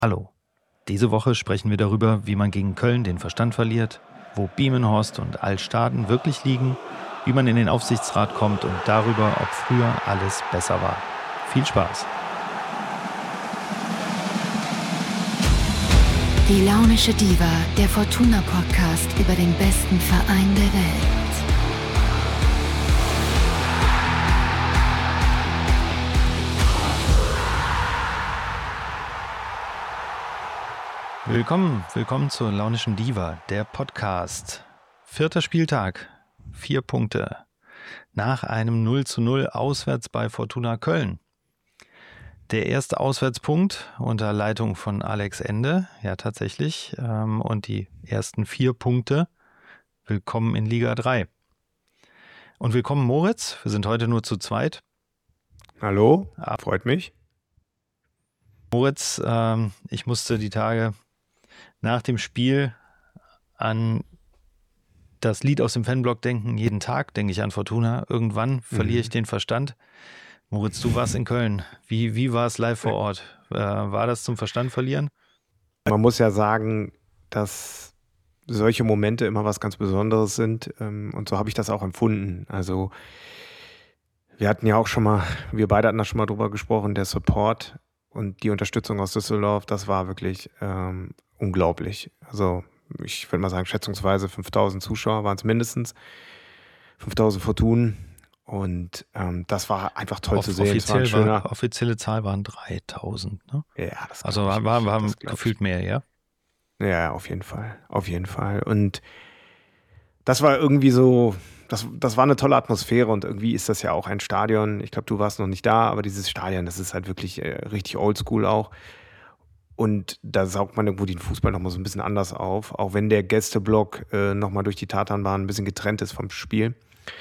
Hallo. Diese Woche sprechen wir darüber, wie man gegen Köln den Verstand verliert, wo Biemenhorst und Altstaden wirklich liegen, wie man in den Aufsichtsrat kommt und darüber, ob früher alles besser war. Viel Spaß. Die launische Diva, der Fortuna-Podcast über den besten Verein der Welt. Willkommen zur launischen Diva, der Podcast. 4. Spieltag, 4 Punkte. Nach einem 0:0 auswärts bei Fortuna Köln. Der erste Auswärtspunkt unter Leitung von Alex Ende, ja tatsächlich, und die ersten 4 Punkte. Willkommen in Liga 3. Und willkommen Moritz, wir sind heute nur zu zweit. Hallo, freut mich. Moritz, ich musste die Tage nach dem Spiel an das Lied aus dem Fanblog denken. Jeden Tag denke ich an Fortuna. Irgendwann verliere ich den Verstand. Moritz, du warst in Köln. Wie war es live vor Ort? War das zum Verstand verlieren? Man muss ja sagen, dass solche Momente immer was ganz Besonderes sind. Und so habe ich das auch empfunden. Also wir beide hatten da schon mal drüber gesprochen, der Support und die Unterstützung aus Düsseldorf, das war wirklich unglaublich. Also ich würde mal sagen, schätzungsweise 5.000 Zuschauer waren es mindestens, 5.000 Fortunen. Und das war einfach toll zu sehen. Offizielle Zahl waren 3.000. Ne? Ja, das also waren gefühlt mehr, ja? Ja, auf jeden Fall. Auf jeden Fall. Und das war irgendwie so, das war eine tolle Atmosphäre und irgendwie ist das ja auch ein Stadion. Ich glaube, du warst noch nicht da, aber dieses Stadion, das ist halt wirklich richtig oldschool auch. Und da saugt man irgendwo den Fußball nochmal so ein bisschen anders auf, auch wenn der Gästeblock nochmal durch die Tatanbahn ein bisschen getrennt ist vom Spiel.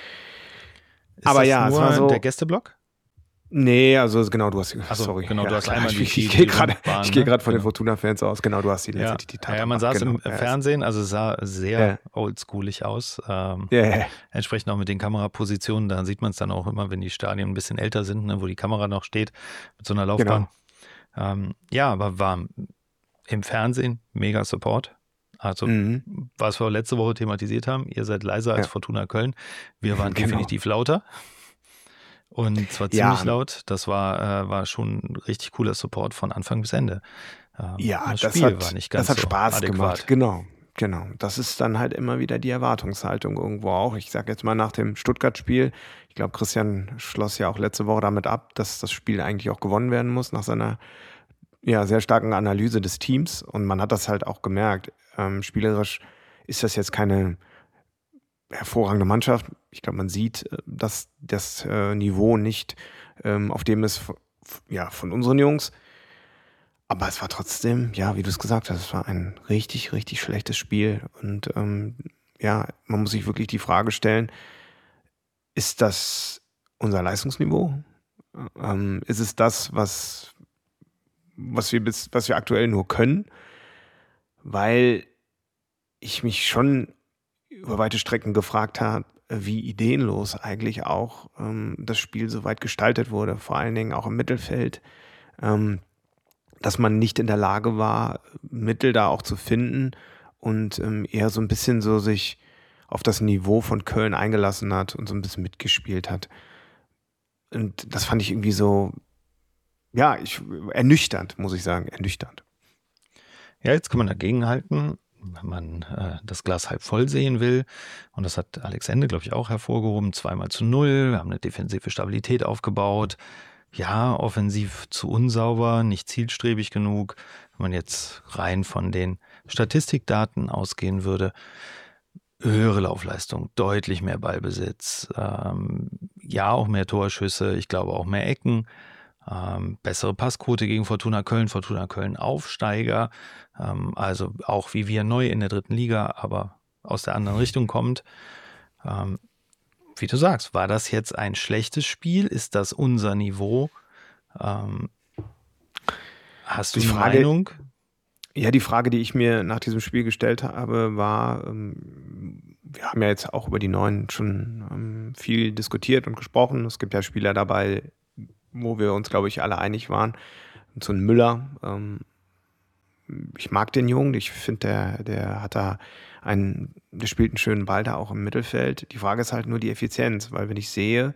Aber ja, es war so der Gästeblock? Nee, also genau, du hast, sorry. Genau, du hast einmal ich gehe gerade von den Fortuna-Fans aus, genau, du hast die Tatanbahn. Ja, man sah es im Fernsehen, also es sah sehr oldschoolig aus. Entsprechend auch mit den Kamerapositionen, da sieht man es dann auch immer, wenn die Stadien ein bisschen älter sind, ne, wo die Kamera noch steht, mit so einer Laufbahn. Genau. Aber war im Fernsehen mega Support. Also, was wir letzte Woche thematisiert haben, ihr seid leiser als Fortuna Köln. Wir waren definitiv lauter. Und zwar ziemlich laut. Das war schon ein richtig cooler Support von Anfang bis Ende. Das hat Spaß gemacht. Genau. Das ist dann halt immer wieder die Erwartungshaltung irgendwo auch. Ich sage jetzt mal nach dem Stuttgart-Spiel, ich glaube, Christian schloss ja auch letzte Woche damit ab, dass das Spiel eigentlich auch gewonnen werden muss, nach seiner sehr starken Analyse des Teams. Und man hat das halt auch gemerkt. Spielerisch ist das jetzt keine hervorragende Mannschaft. Ich glaube, man sieht, dass das Niveau nicht auf dem ist von unseren Jungs. Aber es war trotzdem, wie du es gesagt hast, es war ein richtig, richtig schlechtes Spiel. Und man muss sich wirklich die Frage stellen, ist das unser Leistungsniveau? Ist es das, was wir aktuell nur können? Weil ich mich schon über weite Strecken gefragt habe, wie ideenlos eigentlich auch das Spiel so weit gestaltet wurde, vor allen Dingen auch im Mittelfeld, dass man nicht in der Lage war, Mittel da auch zu finden und eher so ein bisschen so sich auf das Niveau von Köln eingelassen hat und so ein bisschen mitgespielt hat. Und das fand ich irgendwie so, ernüchternd, muss ich sagen, ernüchternd. Ja, jetzt kann man dagegenhalten, wenn man das Glas halb voll sehen will. Und das hat Alex Ende, glaube ich, auch hervorgehoben. 2-0, wir haben eine defensive Stabilität aufgebaut. Ja, offensiv zu unsauber, nicht zielstrebig genug. Wenn man jetzt rein von den Statistikdaten ausgehen würde, höhere Laufleistung, deutlich mehr Ballbesitz, auch mehr Torschüsse, ich glaube auch mehr Ecken. Bessere Passquote gegen Fortuna Köln Aufsteiger, also auch wie wir neu in der 3. Liga, aber aus der anderen Richtung kommt. Wie du sagst, war das jetzt ein schlechtes Spiel? Ist das unser Niveau? Hast du eine Meinung? Ja, die Frage, die ich mir nach diesem Spiel gestellt habe, war, wir haben ja jetzt auch über die Neuen schon viel diskutiert und gesprochen. Es gibt ja Spieler dabei, wo wir uns, glaube ich, alle einig waren. So ein Müller, ich mag den Jungen, ich finde, der spielt einen schönen Ball da auch im Mittelfeld. Die Frage ist halt nur die Effizienz, weil wenn ich sehe,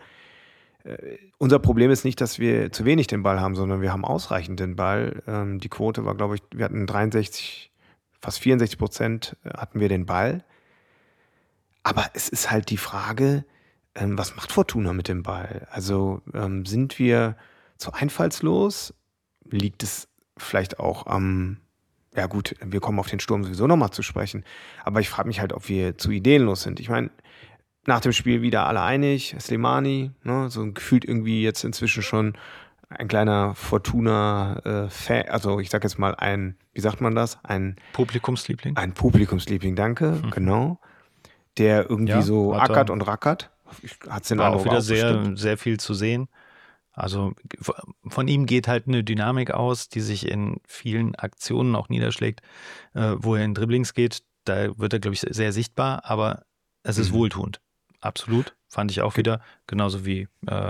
unser Problem ist nicht, dass wir zu wenig den Ball haben, sondern wir haben ausreichend den Ball. Die Quote war, glaube ich, wir hatten 63, fast 64% hatten wir den Ball. Aber es ist halt die Frage, was macht Fortuna mit dem Ball? Also sind wir zu einfallslos? Liegt es vielleicht auch am, ja gut, wir kommen auf den Sturm sowieso nochmal zu sprechen, aber ich frage mich halt, ob wir zu ideenlos sind. Ich meine, nach dem Spiel wieder alle einig, Slimani, ne, so gefühlt irgendwie jetzt inzwischen schon ein kleiner Fortuna-Fan, also ich sag jetzt mal wie sagt man das? Ein Publikumsliebling. Ein Publikumsliebling, danke, genau. Der irgendwie so ackert und rackert. Hat's den auch wieder sehr, sehr viel zu sehen. Also von ihm geht halt eine Dynamik aus, die sich in vielen Aktionen auch niederschlägt, wo er in Dribblings geht. Da wird er, glaube ich, sehr sichtbar, aber es ist wohltuend. Absolut, fand ich auch wieder. Genauso wie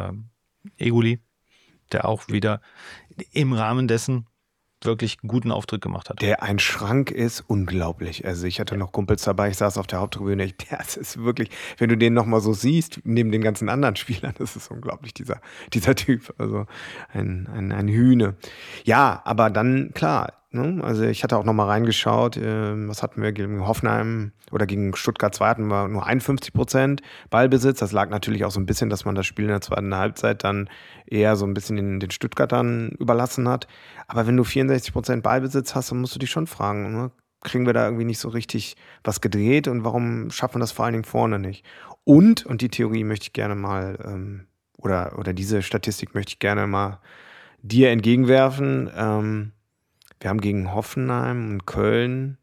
Eguli, der auch wieder im Rahmen dessen wirklich einen guten Auftritt gemacht hat. Der ein Schrank ist, unglaublich. Also ich hatte noch Kumpels dabei, ich saß auf der Haupttribüne, das ist wirklich, wenn du den nochmal so siehst, neben den ganzen anderen Spielern, das ist unglaublich, dieser Typ, also ein Hühne. Ja, aber dann, klar, ne? Also ich hatte auch nochmal reingeschaut, was hatten wir gegen Hoffenheim oder gegen Stuttgart 2 hatten wir nur 51% Ballbesitz. Das lag natürlich auch so ein bisschen, dass man das Spiel in der zweiten Halbzeit dann eher so ein bisschen den Stuttgartern überlassen hat. Aber wenn du 64% Ballbesitz hast, dann musst du dich schon fragen, ne? Kriegen wir da irgendwie nicht so richtig was gedreht und warum schaffen wir das vor allen Dingen vorne nicht? Und die Theorie möchte ich gerne mal, oder diese Statistik möchte ich gerne mal dir entgegenwerfen. Wir haben gegen Hoffenheim und Köln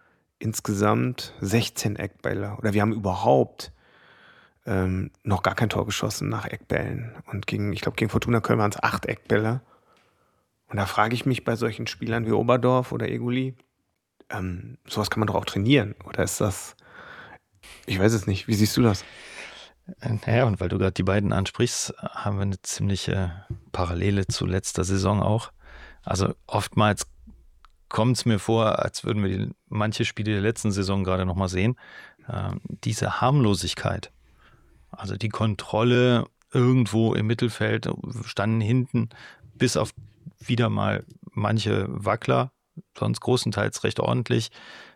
insgesamt 16 Eckbälle. Oder wir haben überhaupt noch gar kein Tor geschossen nach Eckbällen. Und gegen Fortuna Köln waren es 8 Eckbälle. Und da frage ich mich bei solchen Spielern wie Oberdorf oder Eguli, sowas kann man doch auch trainieren. Oder ist das, ich weiß es nicht. Wie siehst du das? Naja, und weil du gerade die beiden ansprichst, haben wir eine ziemliche Parallele zu letzter Saison auch. Also oftmals kommt es mir vor, als würden wir manche Spiele der letzten Saison gerade nochmal sehen. Diese Harmlosigkeit, also die Kontrolle irgendwo im Mittelfeld, standen hinten bis auf wieder mal manche Wackler, sonst großenteils recht ordentlich.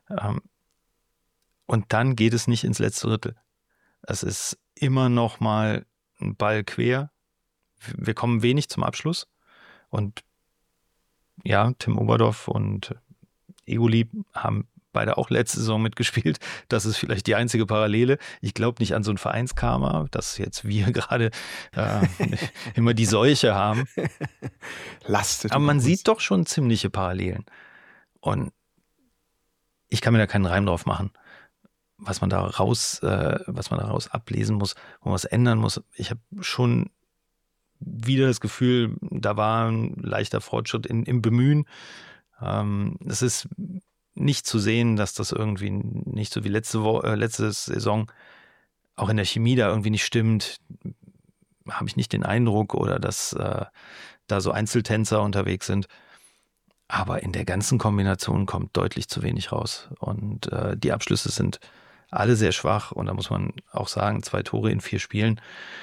Und dann geht es nicht ins letzte Drittel. Es ist immer noch mal ein Ball quer. Wir kommen wenig zum Abschluss. Und ja, Tim Oberdorf und Eguli haben beide auch letzte Saison mitgespielt. Das ist vielleicht die einzige Parallele. Ich glaube nicht an so ein Vereinskarma, dass jetzt wir gerade immer die Seuche haben. Lastet. Aber man sieht doch schon ziemliche Parallelen. Und ich kann mir da keinen Reim drauf machen, was man daraus ablesen muss, wo man was ändern muss. Ich habe schon wieder das Gefühl, da war ein leichter Fortschritt im Bemühen. Es ist nicht zu sehen, dass das irgendwie nicht so wie letzte Saison auch in der Chemie da irgendwie nicht stimmt. Habe ich nicht den Eindruck, oder dass da so Einzeltänzer unterwegs sind. Aber in der ganzen Kombination kommt deutlich zu wenig raus. Und die Abschlüsse sind alle sehr schwach. Und da muss man auch sagen, 2 Tore in 4 Spielen.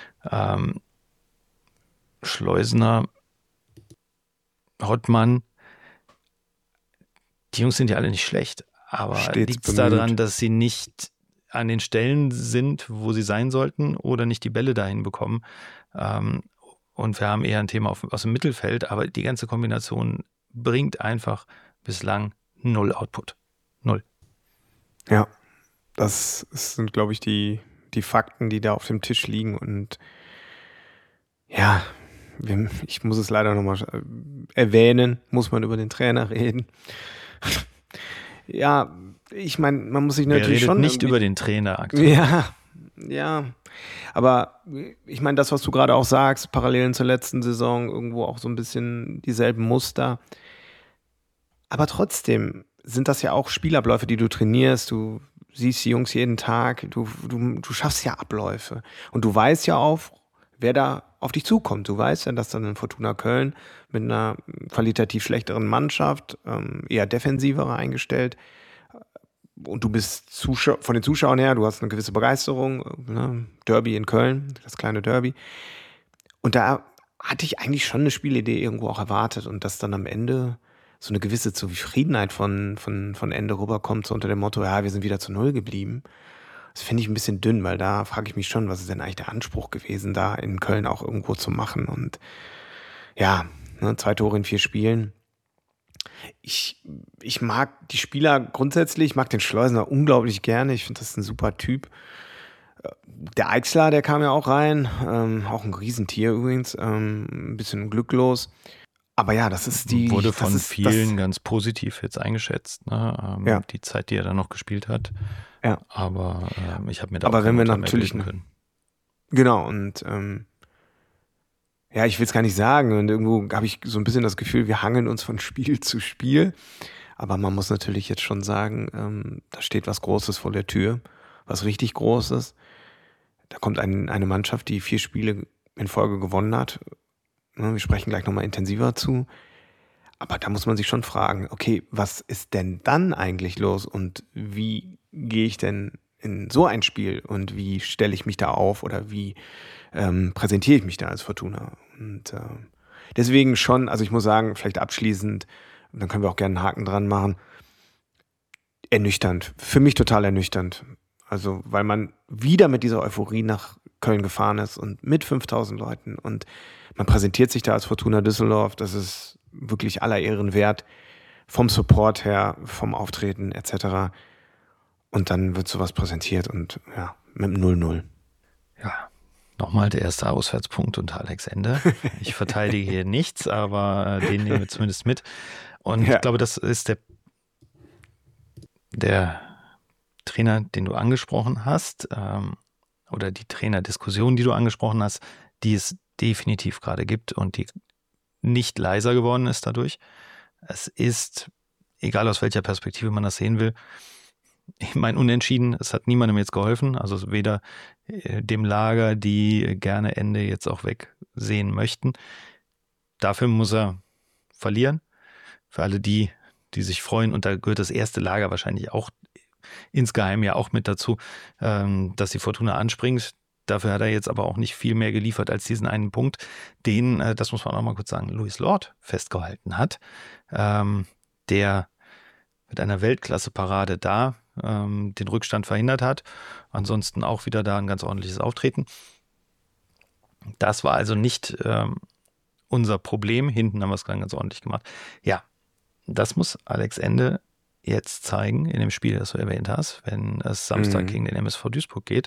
Schleusener, Hottmann, die Jungs sind ja alle nicht schlecht, aber liegt es daran, dass sie nicht an den Stellen sind, wo sie sein sollten, oder nicht die Bälle dahin bekommen? Und wir haben eher ein Thema aus dem Mittelfeld, aber die ganze Kombination bringt einfach bislang 0 Output. 0. Ja, das sind, glaube ich, die Fakten, die da auf dem Tisch liegen. Und ja, ich muss es leider nochmal erwähnen, muss man über den Trainer reden. Ja, ich meine, man muss sich natürlich schon... nicht über den Trainer aktuell. Ja, aber ich meine, das, was du gerade auch sagst, Parallelen zur letzten Saison, irgendwo auch so ein bisschen dieselben Muster. Aber trotzdem sind das ja auch Spielabläufe, die du trainierst, du siehst die Jungs jeden Tag, du schaffst ja Abläufe. Und du weißt ja auch, wer da auf dich zukommt. Du weißt ja, dass dann in Fortuna Köln mit einer qualitativ schlechteren Mannschaft, eher defensiver eingestellt, und du bist von den Zuschauern her, du hast eine gewisse Begeisterung, ne? Derby in Köln, das kleine Derby. Und da hatte ich eigentlich schon eine Spielidee irgendwo auch erwartet, und dass dann am Ende so eine gewisse Zufriedenheit von Ende rüberkommt, so unter dem Motto, ja, wir sind wieder zu 0 geblieben. Das finde ich ein bisschen dünn, weil da frage ich mich schon, was ist denn eigentlich der Anspruch gewesen, da in Köln auch irgendwo zu machen. Und ja, 2 Tore in 4 Spielen. Ich mag die Spieler grundsätzlich, ich mag den Schleusener unglaublich gerne. Ich finde, das ist ein super Typ. Der Eichsler, der kam ja auch rein, auch ein Riesentier übrigens, ein bisschen glücklos. Aber ja, das ist wurde von vielen ganz positiv jetzt eingeschätzt, ne? Die Zeit, die er dann noch gespielt hat. Ja. Aber ich habe mir da aber auch wenn wir natürlich können. Genau, und ja, ich will es gar nicht sagen. Und irgendwo habe ich so ein bisschen das Gefühl, wir hangeln uns von Spiel zu Spiel. Aber man muss natürlich jetzt schon sagen, da steht was Großes vor der Tür, was richtig Großes. Da kommt eine Mannschaft, die 4 Spiele in Folge gewonnen hat. Wir sprechen gleich nochmal intensiver zu. Aber da muss man sich schon fragen, okay, was ist denn dann eigentlich los? Und wie gehe ich denn in so ein Spiel? Und wie stelle ich mich da auf? Oder wie präsentiere ich mich da als Fortuna? Und deswegen schon, also ich muss sagen, vielleicht abschließend, dann können wir auch gerne einen Haken dran machen, ernüchternd. Für mich total ernüchternd. Also, weil man wieder mit dieser Euphorie nach Köln gefahren ist und mit 5.000 Leuten, und man präsentiert sich da als Fortuna Düsseldorf. Das ist wirklich aller Ehren wert, vom Support her, vom Auftreten etc. Und dann wird sowas präsentiert und ja, mit einem 0-0. Ja, nochmal der erste Auswärtspunkt unter Alex Ende. Ich verteidige hier nichts, aber den nehmen wir zumindest mit. Und ich glaube, das ist der Trainer, den du angesprochen hast, oder die Trainerdiskussion, die du angesprochen hast, die es definitiv gerade gibt und die nicht leiser geworden ist dadurch. Es ist, egal aus welcher Perspektive man das sehen will, ich meine, unentschieden, es hat niemandem jetzt geholfen, also weder dem Lager, die gerne Ende jetzt auch wegsehen möchten. Dafür muss er verlieren. Für alle die sich freuen, und da gehört das erste Lager wahrscheinlich auch insgeheim ja auch mit dazu, dass die Fortuna anspringt. Dafür hat er jetzt aber auch nicht viel mehr geliefert als diesen einen Punkt, den, das muss man auch mal kurz sagen, Louis Lord festgehalten hat, der mit einer Weltklasse-Parade da den Rückstand verhindert hat. Ansonsten auch wieder da ein ganz ordentliches Auftreten. Das war also nicht unser Problem. Hinten haben wir es dann ganz ordentlich gemacht. Ja, das muss Alex Ende jetzt zeigen in dem Spiel, das du erwähnt hast, wenn es Samstag gegen den MSV Duisburg geht.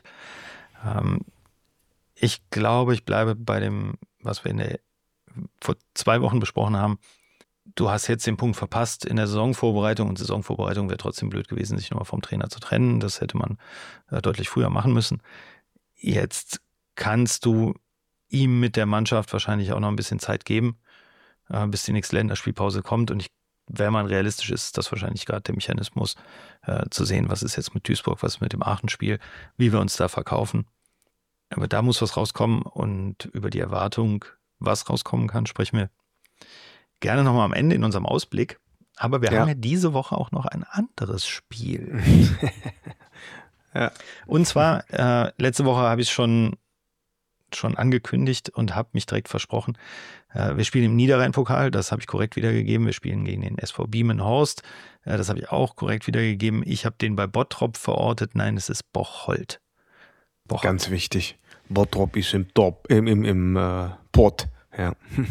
Ich glaube, ich bleibe bei dem, was wir vor 2 Wochen besprochen haben. Du hast jetzt den Punkt verpasst in der Saisonvorbereitung, und Saisonvorbereitung wäre trotzdem blöd gewesen, sich nochmal vom Trainer zu trennen. Das hätte man deutlich früher machen müssen. Jetzt kannst du ihm mit der Mannschaft wahrscheinlich auch noch ein bisschen Zeit geben, bis die nächste Länderspielpause kommt. Und wenn man realistisch ist, ist das wahrscheinlich gerade der Mechanismus, zu sehen, was ist jetzt mit Duisburg, was ist mit dem Aachen-Spiel, wie wir uns da verkaufen. Aber da muss was rauskommen, und über die Erwartung, was rauskommen kann, sprechen wir gerne nochmal am Ende in unserem Ausblick. Aber wir haben ja diese Woche auch noch ein anderes Spiel. Ja. Und zwar, letzte Woche habe ich es schon angekündigt und habe mich direkt versprochen. Wir spielen im Niederrhein-Pokal, das habe ich korrekt wiedergegeben. Wir spielen gegen den SV Biemenhorst, das habe ich auch korrekt wiedergegeben. Ich habe den bei Bottrop verortet. Nein, es ist Bocholt. Ganz wichtig. Bottrop ist im Pott. Ja.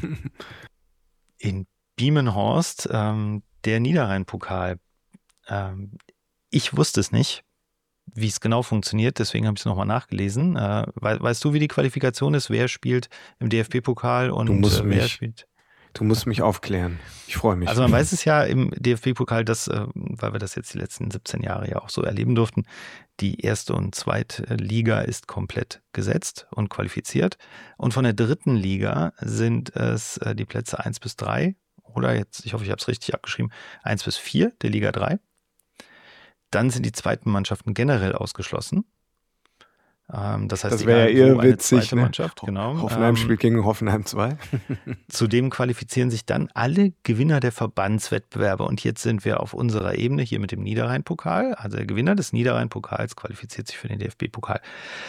In Biemenhorst, der Niederrhein-Pokal. Ich wusste es nicht, wie es genau funktioniert, deswegen habe ich es nochmal nachgelesen. Weißt du, wie die Qualifikation ist? Wer spielt im DFB-Pokal und wer spielt? Du musst mich aufklären. Ich freue mich. Also man weiß es ja im DFB-Pokal, dass, weil wir das jetzt die letzten 17 Jahre ja auch so erleben durften, die erste und zweite Liga ist komplett gesetzt und qualifiziert. Und von der dritten Liga sind es die Plätze 1 bis 3 oder jetzt, ich hoffe, ich habe es richtig abgeschrieben, 1 bis 4 der Liga 3. Dann sind die zweiten Mannschaften generell ausgeschlossen. Das heißt, das wäre ja eher witzig, zweite Mannschaft, genau. Hoffenheim spielt gegen Hoffenheim 2. Zudem qualifizieren sich dann alle Gewinner der Verbandswettbewerbe. Und jetzt sind wir auf unserer Ebene hier mit dem Niederrhein-Pokal. Also der Gewinner des Niederrhein-Pokals qualifiziert sich für den DFB-Pokal.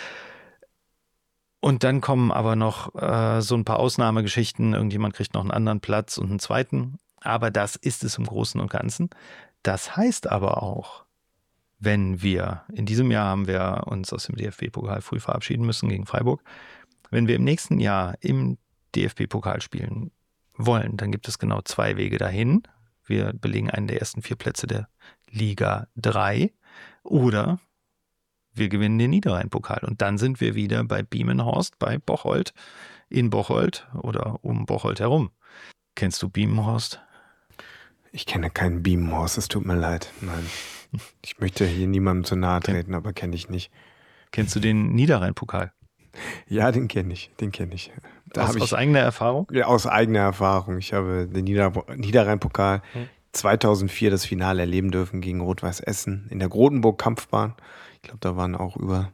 Und dann kommen aber noch so ein paar Ausnahmegeschichten. Irgendjemand kriegt noch einen anderen Platz und einen zweiten. Aber das ist es im Großen und Ganzen. Das heißt aber auch, wenn wir, in diesem Jahr haben wir uns aus dem DFB-Pokal früh verabschieden müssen gegen Freiburg. Wenn wir im nächsten Jahr im DFB-Pokal spielen wollen, dann gibt es genau 2 Wege dahin. Wir belegen einen der ersten 4 Plätze der Liga 3 oder wir gewinnen den Niederrhein-Pokal. Und dann sind wir wieder bei Biemenhorst, bei Bocholt, in Bocholt oder um Bocholt herum. Kennst du Biemenhorst? Ich kenne keinen Biemenhorst, es tut mir leid. Nein. Ich möchte hier niemandem zu nahe treten, aber kenne ich nicht. Kennst du den Niederrhein-Pokal? Ja, den kenne ich. Aus eigener Erfahrung? Ja, aus eigener Erfahrung. Ich habe den Niederrhein-Pokal 2004 das Finale erleben dürfen gegen Rot-Weiß Essen in der Grotenburg-Kampfbahn. Ich glaube, da waren auch über,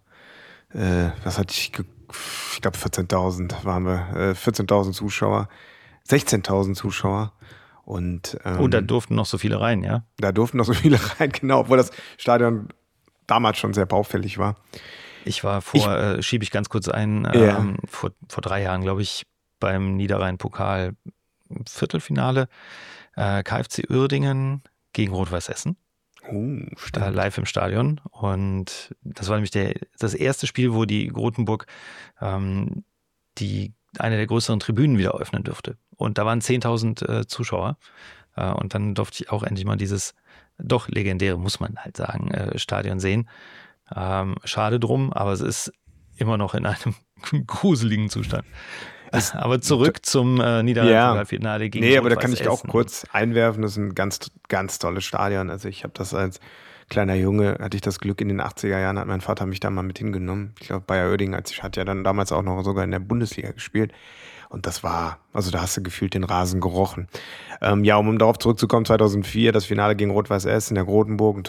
ich glaube 14.000 waren wir, 14.000 Zuschauer, 16.000 Zuschauer. Und da durften noch so viele rein, ja? Da durften noch so viele rein, genau, obwohl das Stadion damals schon sehr baufällig war. Ich war schiebe ich ganz kurz ein, vor 3 Jahren, glaube ich, beim Niederrhein-Pokal Viertelfinale, KFC Uerdingen gegen Rot-Weiß Essen. Live im Stadion. Und das war nämlich das erste Spiel, wo die Grotenburg eine der größeren Tribünen wieder öffnen dürfte. Und da waren 10.000 Zuschauer. Und dann durfte ich auch endlich mal dieses doch legendäre, muss man halt sagen, Stadion sehen. Schade drum, aber es ist immer noch in einem gruseligen Zustand. Aber zurück zum Niederrhein-Finale gegen Nee, aber da kann ich auch kurz einwerfen. Das ist ein ganz, ganz tolles Stadion. Also ich habe das als kleiner Junge, hatte ich das Glück, in den 80er Jahren hat mein Vater mich da mal mit hingenommen. Ich glaube, Bayer Oerdingen hat ja dann damals auch noch sogar in der Bundesliga gespielt. Und das war, also da hast du gefühlt den Rasen gerochen. Um darauf zurückzukommen, 2004, das Finale gegen Rot-Weiß Essen in der Grotenburg,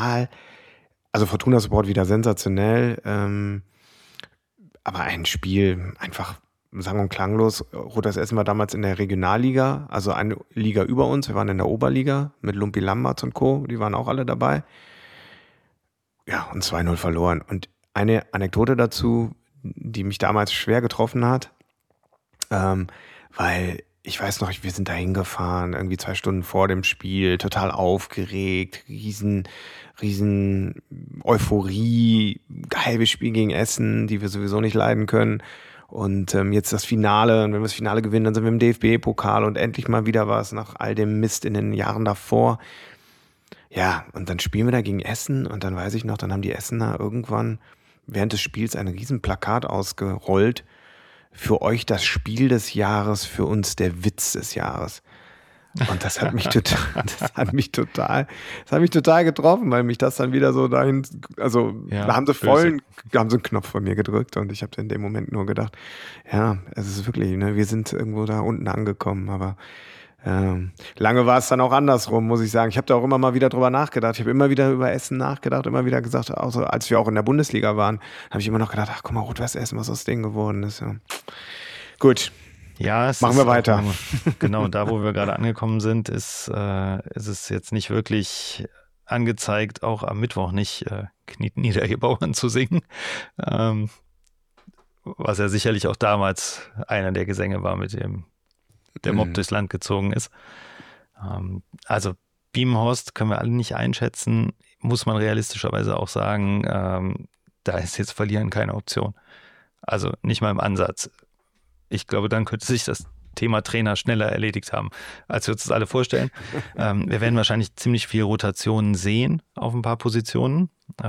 also Fortuna-Support wieder sensationell, aber ein Spiel einfach sang- und klanglos. Rot-Weiß Essen war damals in der Regionalliga, also eine Liga über uns. Wir waren in der Oberliga mit Lumpi Lamberts und Co., die waren auch alle dabei. Ja, und 2-0 verloren. Und eine Anekdote dazu, die mich damals schwer getroffen hat, weil ich weiß noch, wir sind da hingefahren, irgendwie 2 Stunden vor dem Spiel, total aufgeregt, riesen Euphorie, geil, wir spielen gegen Essen, die wir sowieso nicht leiden können. Und jetzt das Finale, und wenn wir das Finale gewinnen, dann sind wir im DFB-Pokal und endlich mal wieder was nach all dem Mist in den Jahren davor. Ja, und dann spielen wir da gegen Essen und dann weiß ich noch, dann haben die Essener irgendwann während des Spiels ein riesen Plakat ausgerollt. Für euch das Spiel des Jahres, für uns der Witz des Jahres. Und das hat mich total getroffen, weil mich das dann wieder so dahin, also da haben sie einen Knopf von mir gedrückt und ich habe in dem Moment nur gedacht, ja, es ist wirklich, ne, wir sind irgendwo da unten angekommen, aber lange war es dann auch andersrum, muss ich sagen. Ich habe da auch immer mal wieder drüber nachgedacht. Ich habe immer wieder über Essen nachgedacht, immer wieder gesagt, also als wir auch in der Bundesliga waren, habe ich immer noch gedacht, ach guck mal, Rot-Weiß Essen, was aus denen geworden ist. Ja. Gut. Ja, machen wir weiter. Genau, da wo wir gerade angekommen sind, ist es jetzt nicht wirklich angezeigt, auch am Mittwoch nicht Kniet nieder, ihr Bauern zu singen. Was ja sicherlich auch damals einer der Gesänge war, mit dem der Mob durchs Land gezogen ist. Also Biemenhorst können wir alle nicht einschätzen, muss man realistischerweise auch sagen, da ist jetzt Verlieren keine Option. Also nicht mal im Ansatz. Ich glaube, dann könnte sich das Thema Trainer schneller erledigt haben, als wir uns das alle vorstellen. Wir werden wahrscheinlich ziemlich viel Rotationen sehen auf ein paar Positionen.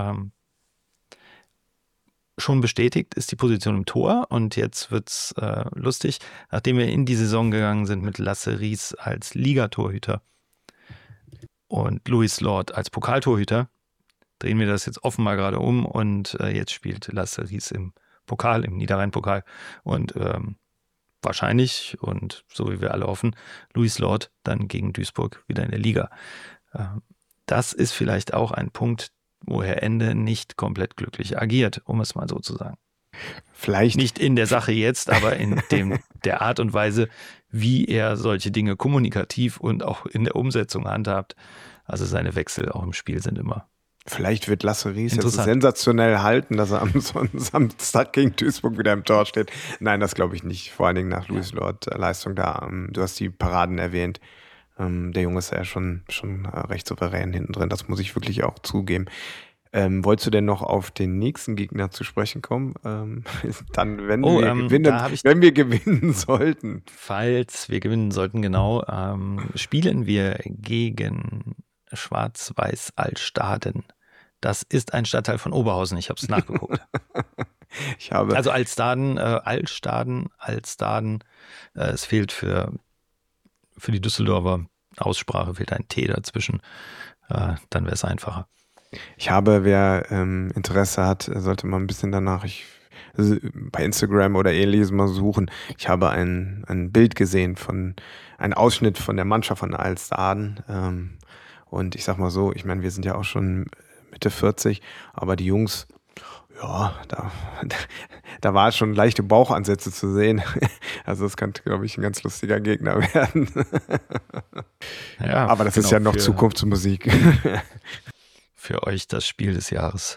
Schon bestätigt ist die Position im Tor und jetzt wird's lustig. Nachdem wir in die Saison gegangen sind mit Lasse Ries als Ligatorhüter und Luis Lord als Pokaltorhüter, drehen wir das jetzt offenbar gerade um und jetzt spielt Lasse Ries im Pokal, im Niederrhein-Pokal und wahrscheinlich und so wie wir alle hoffen, Luis Lord dann gegen Duisburg wieder in der Liga. Das ist vielleicht auch ein Punkt, wo Herr Ende nicht komplett glücklich agiert, um es mal so zu sagen. Vielleicht. Nicht in der Sache jetzt, aber in der Art und Weise, wie er solche Dinge kommunikativ und auch in der Umsetzung handhabt. Also seine Wechsel auch im Spiel sind immer. Vielleicht wird Lasse Ries jetzt sensationell halten, dass er am Samstag gegen Duisburg wieder im Tor steht. Nein, das glaube ich nicht. Vor allen Dingen nach Louis Lord Leistung da. Du hast die Paraden erwähnt. Der Junge ist ja schon recht souverän hinten drin. Das muss ich wirklich auch zugeben. Wolltest du denn noch auf den nächsten Gegner zu sprechen kommen? Dann, wenn wir gewinnen sollten. Falls wir gewinnen sollten, genau, spielen wir gegen Schwarz-Weiß Altstaden. Das ist ein Stadtteil von Oberhausen. Ich habe es nachgeguckt. Also Altstaden. Es fehlt für die Düsseldorfer Aussprache fehlt ein T dazwischen. Dann wäre es einfacher. Wer Interesse hat, sollte mal ein bisschen danach bei Instagram oder ähnliches mal suchen. Ich habe ein Bild gesehen einen Ausschnitt von der Mannschaft von Altstaden. Und ich sag mal so, ich meine, wir sind ja auch schon Mitte 40, aber die Jungs, ja, da war schon leichte Bauchansätze zu sehen. Also das könnte, glaube ich, ein ganz lustiger Gegner werden. Ja, aber das ist ja noch Zukunftsmusik. Für euch das Spiel des Jahres.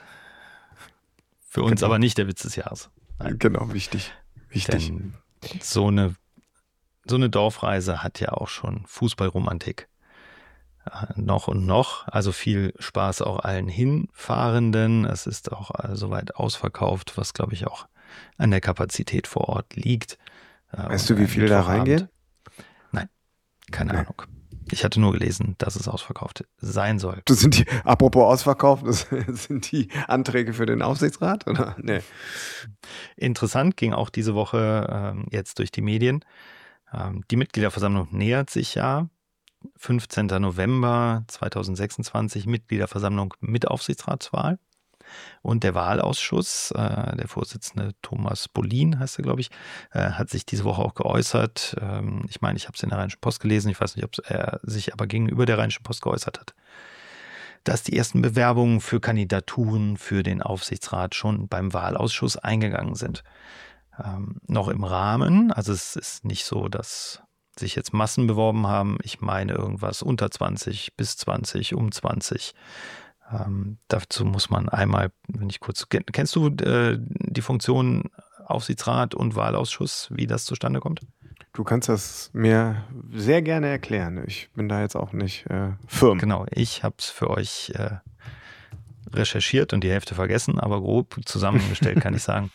Für uns aber nicht der Witz des Jahres. Nein. Genau, wichtig. Denn so eine Dorfreise hat ja auch schon Fußballromantik. Noch und noch. Also viel Spaß auch allen Hinfahrenden. Es ist auch soweit ausverkauft, was glaube ich auch an der Kapazität vor Ort liegt. Weißt du, wie viele da reingehen? Nein, keine Ahnung. Ich hatte nur gelesen, dass es ausverkauft sein soll. Apropos ausverkauft, das sind die Anträge für den Aufsichtsrat, oder? Nee. Interessant ging auch diese Woche jetzt durch die Medien. Die Mitgliederversammlung nähert sich ja. 15. November 2026, Mitgliederversammlung mit Aufsichtsratswahl. Und der Wahlausschuss, der Vorsitzende Thomas Bohlin, heißt er, glaube ich, hat sich diese Woche auch geäußert. Ich meine, ich habe es in der Rheinischen Post gelesen. Ich weiß nicht, ob er sich aber gegenüber der Rheinischen Post geäußert hat. Dass die ersten Bewerbungen für Kandidaturen für den Aufsichtsrat schon beim Wahlausschuss eingegangen sind. Noch im Rahmen, also es ist nicht so, dass sich jetzt Massen beworben haben. Ich meine irgendwas unter 20 bis 20, um 20. Dazu muss man einmal, wenn ich kurz, kennst du die Funktion Aufsichtsrat und Wahlausschuss, wie das zustande kommt? Du kannst das mir sehr gerne erklären. Ich bin da jetzt auch nicht firm. Genau, ich habe es für euch recherchiert und die Hälfte vergessen, aber grob zusammengestellt kann ich sagen.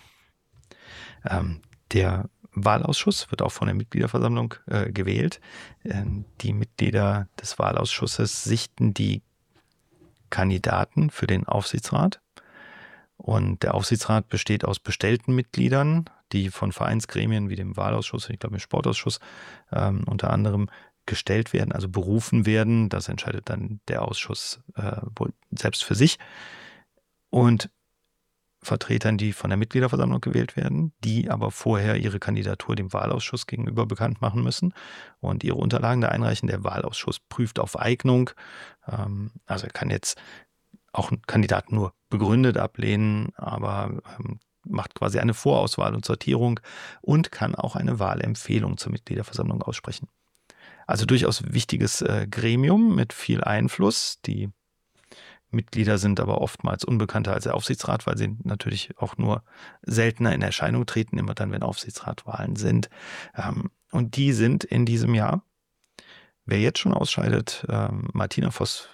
Der Wahlausschuss wird auch von der Mitgliederversammlung gewählt. Die Mitglieder des Wahlausschusses sichten die Kandidaten für den Aufsichtsrat. Und der Aufsichtsrat besteht aus bestellten Mitgliedern, die von Vereinsgremien wie dem Wahlausschuss, ich glaube dem Sportausschuss unter anderem gestellt werden, also berufen werden. Das entscheidet dann der Ausschuss wohl selbst für sich. Und Vertretern, die von der Mitgliederversammlung gewählt werden, die aber vorher ihre Kandidatur dem Wahlausschuss gegenüber bekannt machen müssen und ihre Unterlagen da einreichen. Der Wahlausschuss prüft auf Eignung. Also er kann jetzt auch einen Kandidaten nur begründet ablehnen, aber macht quasi eine Vorauswahl und Sortierung und kann auch eine Wahlempfehlung zur Mitgliederversammlung aussprechen. Also durchaus wichtiges Gremium mit viel Einfluss. Die Mitglieder sind aber oftmals unbekannter als der Aufsichtsrat, weil sie natürlich auch nur seltener in Erscheinung treten, immer dann, wenn Aufsichtsratwahlen sind. Und die sind in diesem Jahr, wer jetzt schon ausscheidet, Martina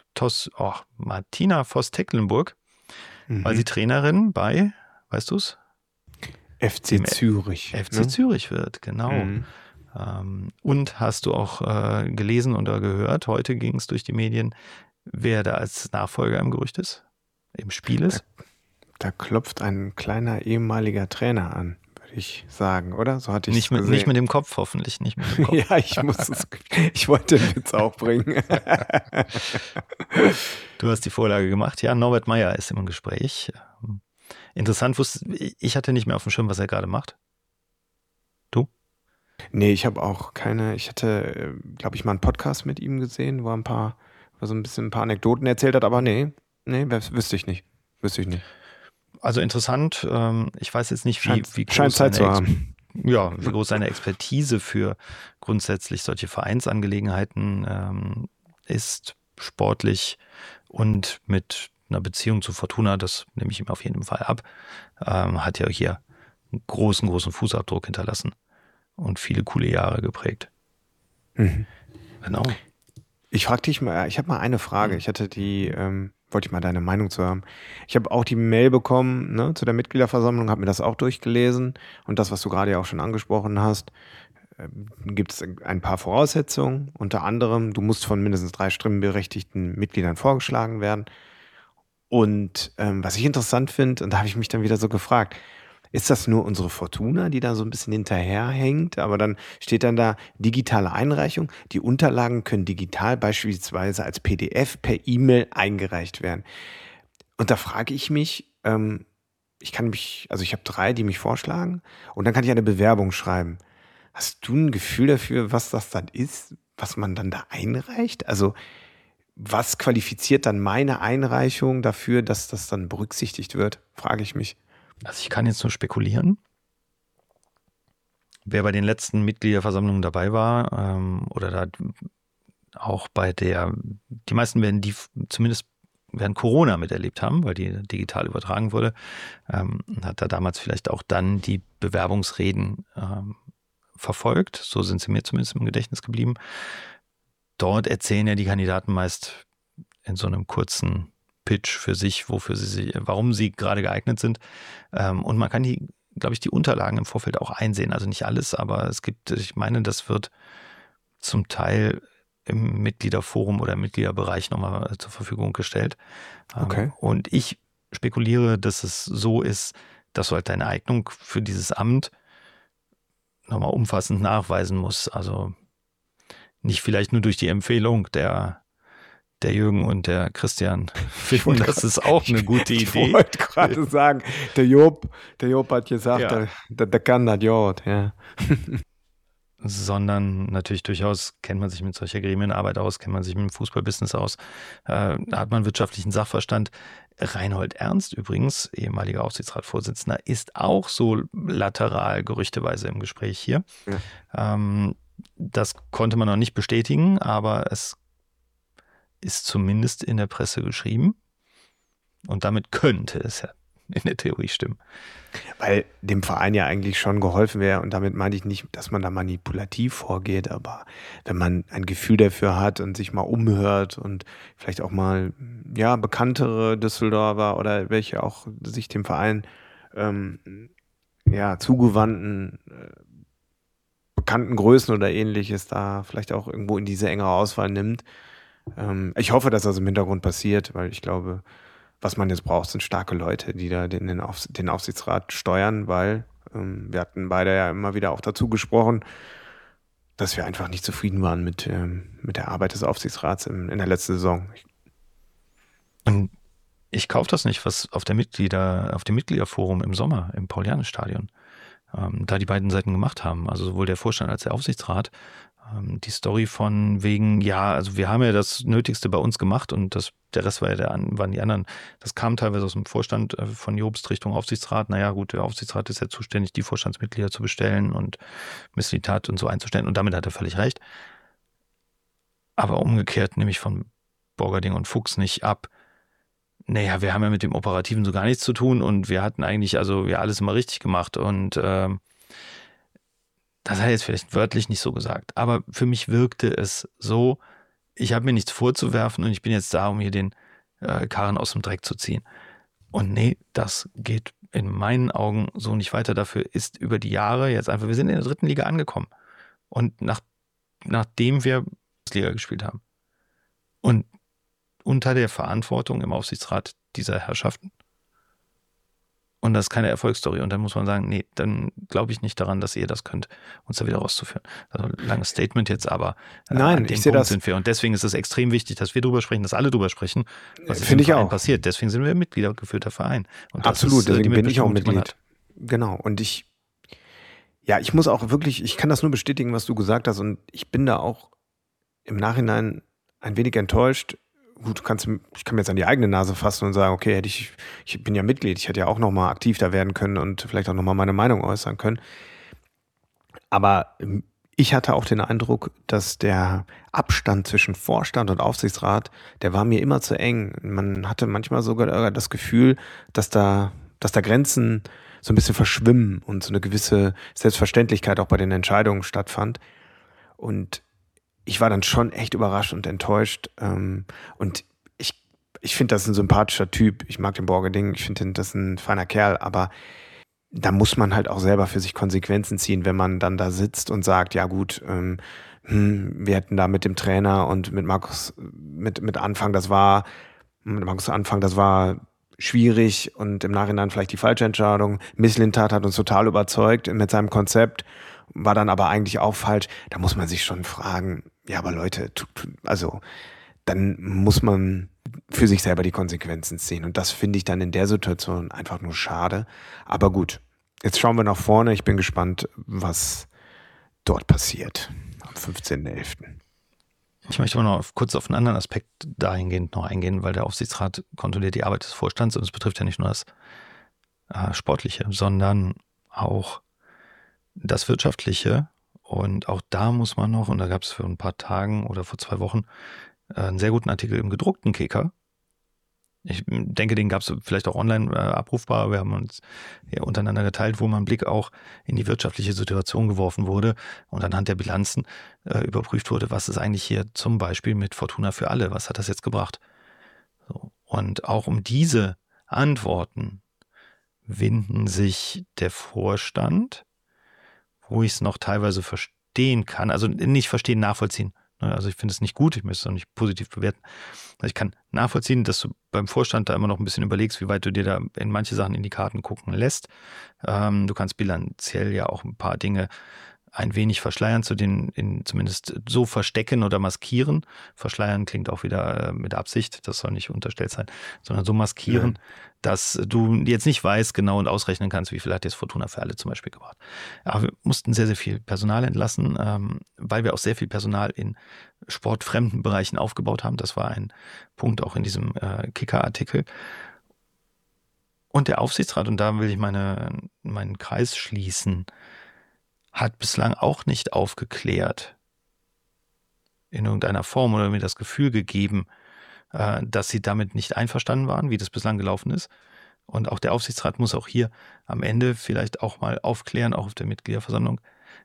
Voss-Tecklenburg, weil sie Trainerin bei, weißt du es? FC Zürich. FC Zürich wird, genau. Und hast du auch gelesen oder gehört, heute ging es durch die Medien, wer da als Nachfolger im Gerücht ist, im Spiel ist? Da klopft ein kleiner ehemaliger Trainer an, würde ich sagen, oder? So hatte ich es gesehen. Nicht mit dem Kopf, hoffentlich nicht mit dem Kopf. Ja, ich wollte den Witz auch bringen. Du hast die Vorlage gemacht. Ja, Norbert Meyer ist im Gespräch. Interessant, ich hatte nicht mehr auf dem Schirm, was er gerade macht. Du? Nee, ich habe auch ich hatte, glaube ich, mal einen Podcast mit ihm gesehen, wo so ein paar Anekdoten erzählt hat, aber nee. Nee, wüsste ich nicht. Also interessant. Ich weiß jetzt nicht, wie groß Zeit zu haben. Wie groß seine Expertise für grundsätzlich solche Vereinsangelegenheiten ist, sportlich und mit einer Beziehung zu Fortuna, das nehme ich ihm auf jeden Fall ab, hat ja hier einen großen Fußabdruck hinterlassen und viele coole Jahre geprägt. Mhm. Genau. Ich frage dich mal, ich habe mal eine Frage. Ich hatte wollte ich mal deine Meinung zu haben. Ich habe auch die Mail bekommen, ne, zu der Mitgliederversammlung, habe mir das auch durchgelesen und das, was du gerade ja auch schon angesprochen hast, gibt es ein paar Voraussetzungen. Unter anderem, du musst von mindestens 3 stimmberechtigten Mitgliedern vorgeschlagen werden. Und was ich interessant finde, und da habe ich mich dann wieder so gefragt, ist das nur unsere Fortuna, die da so ein bisschen hinterherhängt? Aber dann steht dann da digitale Einreichung. Die Unterlagen können digital beispielsweise als PDF per E-Mail eingereicht werden. Und da frage ich mich, ich habe 3, die mich vorschlagen und dann kann ich eine Bewerbung schreiben. Hast du ein Gefühl dafür, was das dann ist, was man dann da einreicht? Also was qualifiziert dann meine Einreichung dafür, dass das dann berücksichtigt wird, frage ich mich. Also ich kann jetzt nur spekulieren. Wer bei den letzten Mitgliederversammlungen dabei war oder da auch bei die meisten werden die zumindest während Corona miterlebt haben, weil die digital übertragen wurde, hat da damals vielleicht auch dann die Bewerbungsreden verfolgt. So sind sie mir zumindest im Gedächtnis geblieben. Dort erzählen ja die Kandidaten meist in so einem kurzen Pitch für sich, warum sie gerade geeignet sind. Und man kann die Unterlagen im Vorfeld auch einsehen. Also nicht alles, aber ich meine, das wird zum Teil im Mitgliederforum oder im Mitgliederbereich nochmal zur Verfügung gestellt. Okay. Und ich spekuliere, dass es so ist, dass du halt deine Eignung für dieses Amt nochmal umfassend nachweisen musst. Also nicht vielleicht nur durch die Empfehlung der Jürgen und der Christian finden, das ist auch eine gute Idee. Ich wollte gerade sagen, der Job hat gesagt, der kann das ja. Sondern natürlich durchaus kennt man sich mit solcher Gremienarbeit aus, kennt man sich mit dem Fußballbusiness aus, da hat man wirtschaftlichen Sachverstand. Reinhold Ernst übrigens, ehemaliger Aufsichtsratsvorsitzender, ist auch so lateral gerüchteweise im Gespräch hier. Ja. Das konnte man noch nicht bestätigen, aber es ist zumindest in der Presse geschrieben. Und damit könnte es ja in der Theorie stimmen. Weil dem Verein ja eigentlich schon geholfen wäre. Und damit meine ich nicht, dass man da manipulativ vorgeht. Aber wenn man ein Gefühl dafür hat und sich mal umhört und vielleicht auch mal bekanntere Düsseldorfer oder welche auch sich dem Verein zugewandten bekannten Größen oder ähnliches da vielleicht auch irgendwo in diese engere Auswahl nimmt. Ich hoffe, dass das im Hintergrund passiert, weil ich glaube, was man jetzt braucht, sind starke Leute, die da den Aufsichtsrat steuern, weil wir hatten beide ja immer wieder auch dazu gesprochen, dass wir einfach nicht zufrieden waren mit der Arbeit des Aufsichtsrats in der letzten Saison. Und ich kaufe das nicht, was auf dem Mitgliederforum im Sommer im Paulianenstadion da die beiden Seiten gemacht haben. Also sowohl der Vorstand als der Aufsichtsrat. Die Story von wegen, also wir haben ja das Nötigste bei uns gemacht und der Rest waren die anderen. Das kam teilweise aus dem Vorstand von Jobst Richtung Aufsichtsrat. Naja gut, der Aufsichtsrat ist ja zuständig, die Vorstandsmitglieder zu bestellen und Misslitat und so einzustellen. Und damit hat er völlig recht. Aber umgekehrt nehme ich von Borgerding und Fuchs nicht ab. Naja, wir haben ja mit dem Operativen so gar nichts zu tun und wir hatten eigentlich alles immer richtig gemacht und das hat er jetzt vielleicht wörtlich nicht so gesagt, aber für mich wirkte es so, ich habe mir nichts vorzuwerfen und ich bin jetzt da, um hier den Karren aus dem Dreck zu ziehen. Und nee, das geht in meinen Augen so nicht weiter. Dafür ist über die Jahre jetzt einfach, wir sind in der 3. Liga angekommen und nachdem wir Liga gespielt haben und unter der Verantwortung im Aufsichtsrat dieser Herrschaften. Und das ist keine Erfolgsstory. Und dann muss man sagen, nee, dann glaube ich nicht daran, dass ihr das könnt, uns da wieder rauszuführen. Also langes Statement jetzt, aber nein, an dem Punkt sind wir. Und deswegen ist es extrem wichtig, dass wir drüber sprechen, dass alle drüber sprechen, was im Verein passiert. Deswegen sind wir Mitgliedergeführter Verein. Und absolut, deswegen bin ich auch Mitglied. Genau. Und ich muss auch wirklich, ich kann das nur bestätigen, was du gesagt hast. Und ich bin da auch im Nachhinein ein wenig enttäuscht gut, ich kann mir jetzt an die eigene Nase fassen und sagen, okay, ich bin ja Mitglied, ich hätte ja auch nochmal aktiv da werden können und vielleicht auch nochmal meine Meinung äußern können. Aber ich hatte auch den Eindruck, dass der Abstand zwischen Vorstand und Aufsichtsrat, der war mir immer zu eng. Man hatte manchmal sogar das Gefühl, dass da Grenzen so ein bisschen verschwimmen und so eine gewisse Selbstverständlichkeit auch bei den Entscheidungen stattfand. Und ich war dann schon echt überrascht und enttäuscht. Und ich finde, das ist ein sympathischer Typ. Ich mag den Borgerding, ich finde, das ist ein feiner Kerl, aber da muss man halt auch selber für sich Konsequenzen ziehen, wenn man dann da sitzt und sagt, ja gut, wir hätten da mit dem Trainer und mit Markus Anfang, das war schwierig und im Nachhinein vielleicht die falsche Entscheidung. Mislintat hat uns total überzeugt mit seinem Konzept, war dann aber eigentlich auch falsch. Da muss man sich schon fragen, ja, aber Leute, also dann muss man für sich selber die Konsequenzen ziehen. Und das finde ich dann in der Situation einfach nur schade. Aber gut, jetzt schauen wir nach vorne. Ich bin gespannt, was dort passiert am 15.11. Ich möchte aber noch kurz auf einen anderen Aspekt dahingehend noch eingehen, weil der Aufsichtsrat kontrolliert die Arbeit des Vorstands und es betrifft ja nicht nur das Sportliche, sondern auch das Wirtschaftliche. Und auch da muss man noch, und da gab es für ein paar Tagen oder vor 2 Wochen einen sehr guten Artikel im gedruckten Kicker. Ich denke, den gab es vielleicht auch online abrufbar. Wir haben uns ja untereinander geteilt, wo mal ein Blick auch in die wirtschaftliche Situation geworfen wurde und anhand der Bilanzen überprüft wurde, was ist eigentlich hier zum Beispiel mit Fortuna für alle, was hat das jetzt gebracht? So. Und auch um diese Antworten winden sich der Vorstand, wo ich es noch teilweise verstehen kann, also nicht verstehen, nachvollziehen. Also ich finde es nicht gut, ich möchte es auch nicht positiv bewerten. Ich kann nachvollziehen, dass du beim Vorstand da immer noch ein bisschen überlegst, wie weit du dir da in manche Sachen in die Karten gucken lässt. Du kannst bilanziell ja auch ein paar Dinge ein wenig verschleiern, zumindest so verstecken oder maskieren. Verschleiern klingt auch wieder mit Absicht, das soll nicht unterstellt sein, sondern so maskieren, dass du jetzt nicht weißt genau und ausrechnen kannst, wie viel hat jetzt Fortuna für alle zum Beispiel gebracht. Aber wir mussten sehr, sehr viel Personal entlassen, weil wir auch sehr viel Personal in sportfremden Bereichen aufgebaut haben. Das war ein Punkt auch in diesem Kicker-Artikel. Und der Aufsichtsrat, und da will ich meinen Kreis schließen, hat bislang auch nicht aufgeklärt in irgendeiner Form oder mir das Gefühl gegeben, dass sie damit nicht einverstanden waren, wie das bislang gelaufen ist. Und auch der Aufsichtsrat muss auch hier am Ende vielleicht auch mal aufklären, auch auf der Mitgliederversammlung,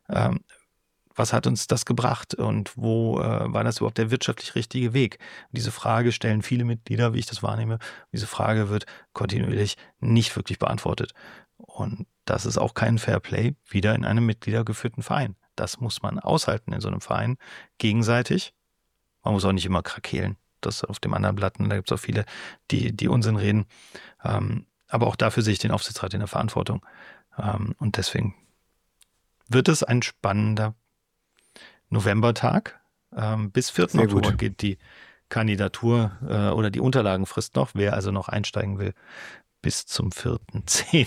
was hat uns das gebracht und wo war das überhaupt der wirtschaftlich richtige Weg? Und diese Frage stellen viele Mitglieder, wie ich das wahrnehme. Diese Frage wird kontinuierlich nicht wirklich beantwortet. Und das ist auch kein Fairplay wieder in einem mitgliedergeführten Verein. Das muss man aushalten in so einem Verein gegenseitig. Man muss auch nicht immer krakeelen. Das auf dem anderen Blatt. Und da gibt es auch viele, die Unsinn reden. Aber auch dafür sehe ich den Aufsichtsrat in der Verantwortung. Und deswegen wird es ein spannender Novembertag. Bis 4. Sehr Oktober gut. geht die Kandidatur oder die Unterlagenfrist noch. Wer also noch einsteigen will, bis zum 4.10.